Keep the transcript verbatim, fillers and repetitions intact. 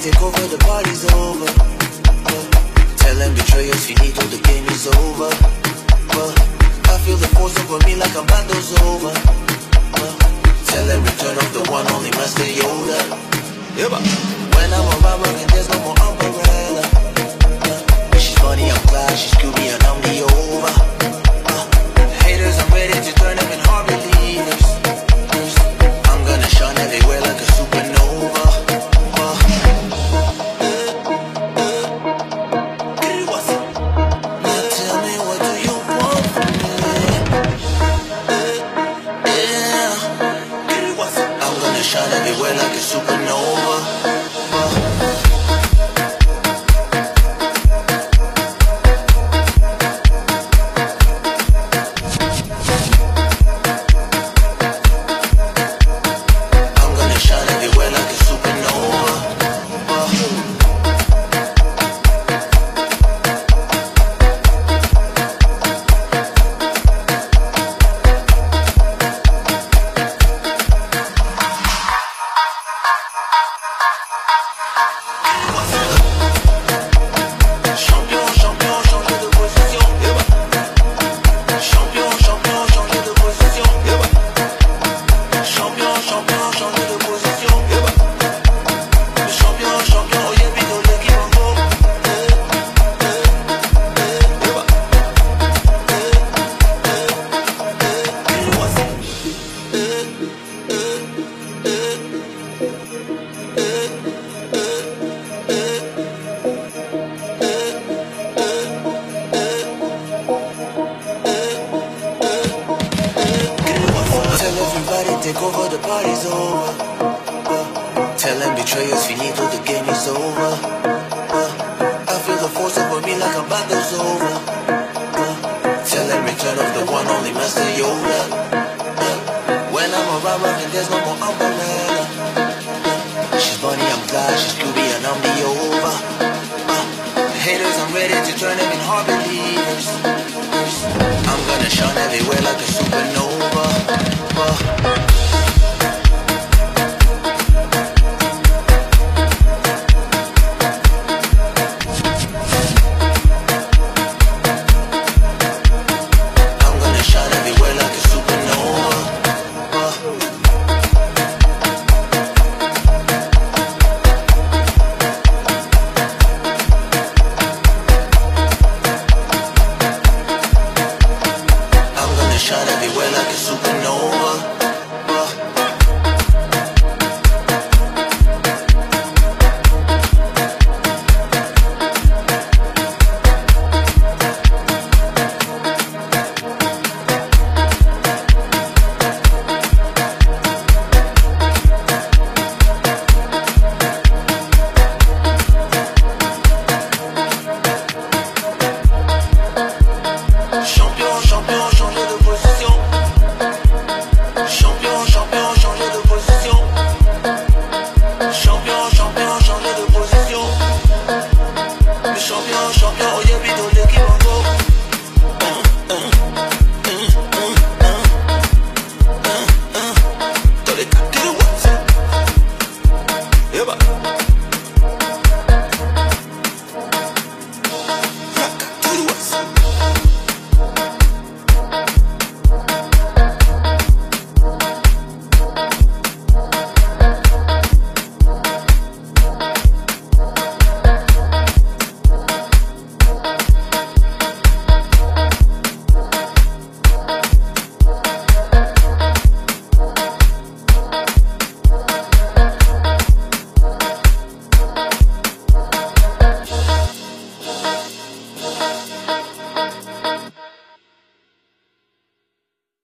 take over, the party's over. Uh, tell them betrayers finito, the game is over. Uh, I feel the force over me like a battle's over. Uh, tell them return of the one only Master Yoda. Yeah, when I'm around, and there's no more umbrella. Uh, she's funny, I'm glad, she's Scooby and I'm the over. Uh, haters, I'm ready to turn them in hard believers. I'm gonna shine everywhere like a supernova. Uh, now tell me, what do you want from me? Yeah, I'm gonna shine everywhere like a supernova. Uh, take over, the party's over. Uh, tell them betrayers finito, the game is over. Uh, I feel the force over me like a battle's over. Uh, tell them return of the one only Master Yoda. Uh, when I'm around, and there's no more umbrella. Uh, she's funny, I'm glad, she's Scooby and I'm the over. Uh, haters, I'm ready to turn them in hard believers. I'm gonna shine everywhere like a supernova.